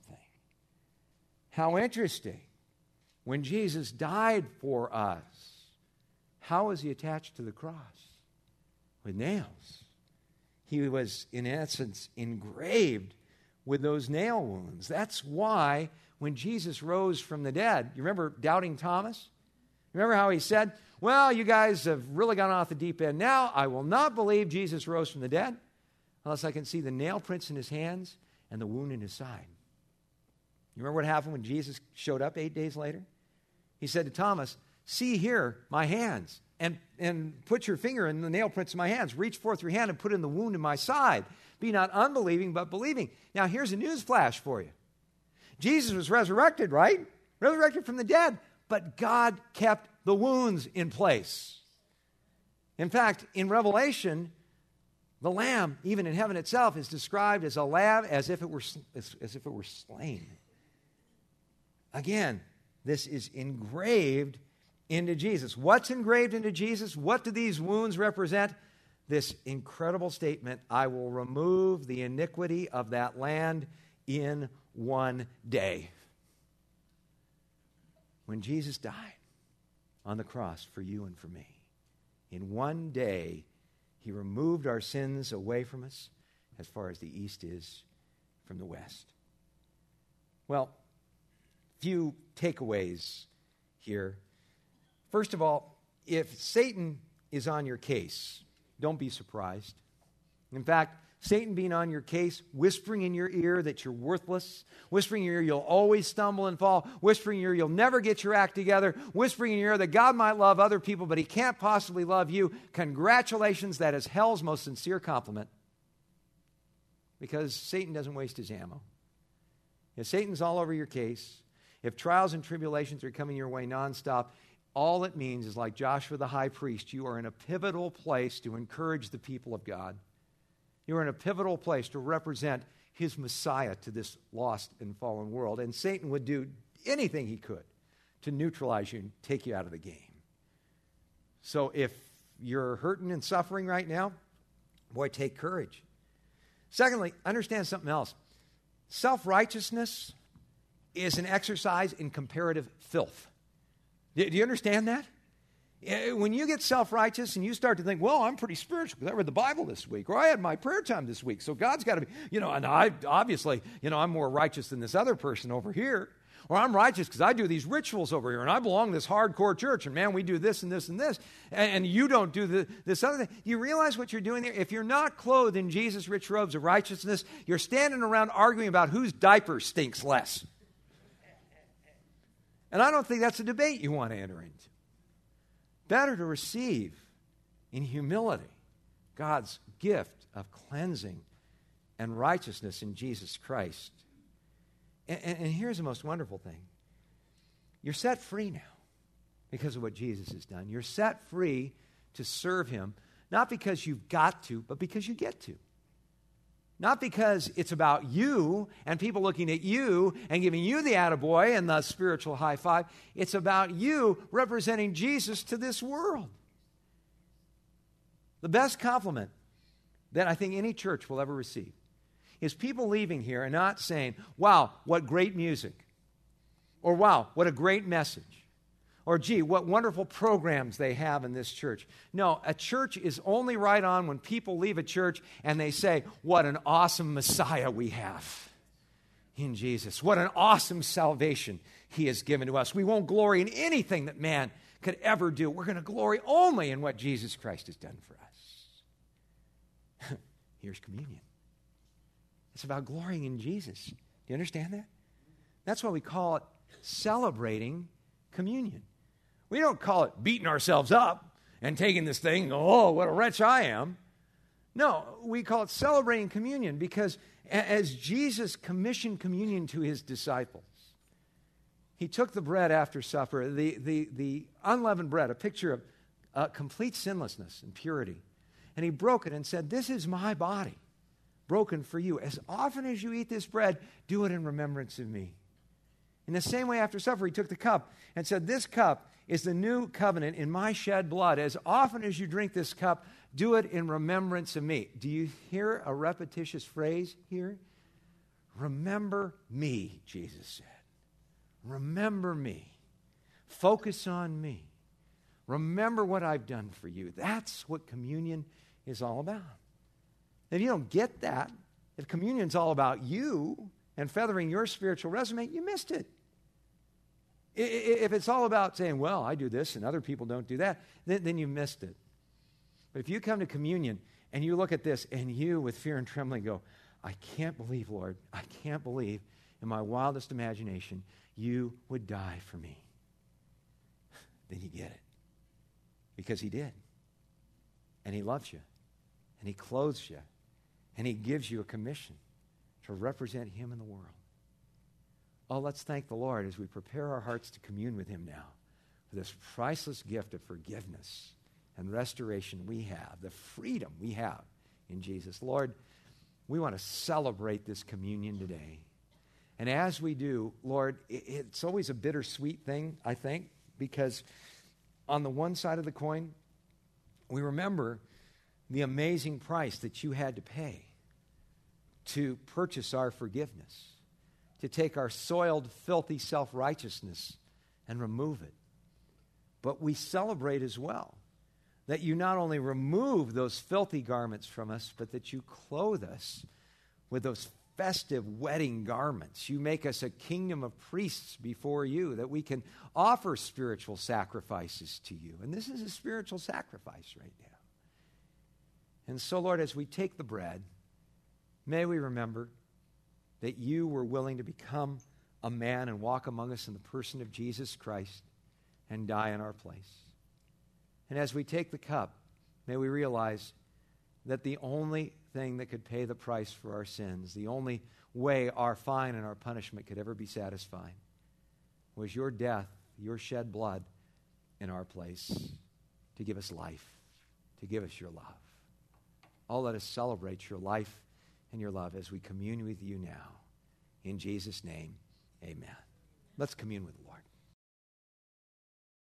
How interesting. When Jesus died for us, how was he attached to the cross? With nails. He was, in essence, engraved with those nail wounds. That's why when Jesus rose from the dead, you remember doubting Thomas? Remember how he said, well, you guys have really gone off the deep end now. I will not believe Jesus rose from the dead unless I can see the nail prints in his hands and the wound in his side. You remember what happened when Jesus showed up 8 days later? He said to Thomas, see here my hands, and put your finger in the nail prints in my hands. Reach forth your hand and put in the wound in my side. Be not unbelieving, but believing. Now, here's a news flash for you. Jesus was resurrected, right? Resurrected from the dead. But God kept the wounds in place. In fact, in Revelation, the lamb, even in heaven itself, is described as a lamb as if it were slain. Again, this is engraved into Jesus. What's engraved into Jesus? What do these wounds represent? This incredible statement, I will remove the iniquity of that land in one day. When Jesus died on the cross for you and for me, in one day, he removed our sins away from us as far as the east is from the west. Well, few takeaways here. First of all, if Satan is on your case, don't be surprised. In fact, Satan being on your case, whispering in your ear that you're worthless, whispering in your ear you'll always stumble and fall, whispering in your ear you'll never get your act together, whispering in your ear that God might love other people, but he can't possibly love you. Congratulations, that is hell's most sincere compliment. Because Satan doesn't waste his ammo. If Satan's all over your case, if trials and tribulations are coming your way nonstop, all it means is, like Joshua the high priest, you are in a pivotal place to encourage the people of God. You are in a pivotal place to represent his Messiah to this lost and fallen world. And Satan would do anything he could to neutralize you and take you out of the game. So if you're hurting and suffering right now, boy, take courage. Secondly, understand something else. Self-righteousness is an exercise in comparative filth. Do you understand that? When you get self-righteous and you start to think, well, I'm pretty spiritual because I read the Bible this week, or I had my prayer time this week, so God's got to be, and I obviously, I'm more righteous than this other person over here. Or I'm righteous because I do these rituals over here, and I belong to this hardcore church, and man, we do this and this and this, and you don't do this other thing. You realize what you're doing there? If you're not clothed in Jesus' rich robes of righteousness, you're standing around arguing about whose diaper stinks less. And I don't think that's a debate you want to enter into. Better to receive in humility God's gift of cleansing and righteousness in Jesus Christ. And here's the most wonderful thing. You're set free now because of what Jesus has done. You're set free to serve him, not because you've got to, but because you get to. Not because it's about you and people looking at you and giving you the attaboy and the spiritual high five. It's about you representing Jesus to this world. The best compliment that I think any church will ever receive is people leaving here and not saying, wow, what great music, or wow, what a great message, or gee, what wonderful programs they have in this church. No, a church is only right on when people leave a church and they say, what an awesome Messiah we have in Jesus. What an awesome salvation he has given to us. We won't glory in anything that man could ever do. We're going to glory only in what Jesus Christ has done for us. Here's communion. It's about glorying in Jesus. Do you understand that? That's why we call it celebrating communion. We don't call it beating ourselves up and taking this thing, oh, what a wretch I am. No, we call it celebrating communion because as Jesus commissioned communion to his disciples, he took the bread after supper, the unleavened bread, a picture of complete sinlessness and purity, and he broke it and said, this is my body, broken for you. As often as you eat this bread, do it in remembrance of me. In the same way, after supper, he took the cup and said, this cup is the new covenant in my shed blood. As often as you drink this cup, do it in remembrance of me. Do you hear a repetitious phrase here? Remember me, Jesus said. Remember me. Focus on me. Remember what I've done for you. That's what communion is all about. If you don't get that, if communion's all about you and feathering your spiritual resume, you missed it. If it's all about saying, well, I do this and other people don't do that, then you missed it. But if you come to communion and you look at this and you, with fear and trembling, go, I can't believe, Lord, I can't believe in my wildest imagination you would die for me. Then you get it. Because he did. And he loves you. And he clothes you. And he gives you a commission to represent him in the world. Oh, let's thank the Lord as we prepare our hearts to commune with him now for this priceless gift of forgiveness and restoration we have, the freedom we have in Jesus. Lord, we want to celebrate this communion today. And as we do, Lord, it's always a bittersweet thing, I think, because on the one side of the coin, we remember the amazing price that you had to pay to purchase our forgiveness, to take our soiled, filthy self-righteousness and remove it. But we celebrate as well that you not only remove those filthy garments from us, but that you clothe us with those festive wedding garments. You make us a kingdom of priests before you, that we can offer spiritual sacrifices to you. And this is a spiritual sacrifice right now. And so, Lord, as we take the bread, may we remember that you were willing to become a man and walk among us in the person of Jesus Christ and die in our place. And as we take the cup, may we realize that the only thing that could pay the price for our sins, the only way our fine and our punishment could ever be satisfied, was your death, your shed blood in our place to give us life, to give us your love. Oh, let us celebrate your life and your love as we commune with you now. In Jesus' name, amen. Let's commune with the Lord.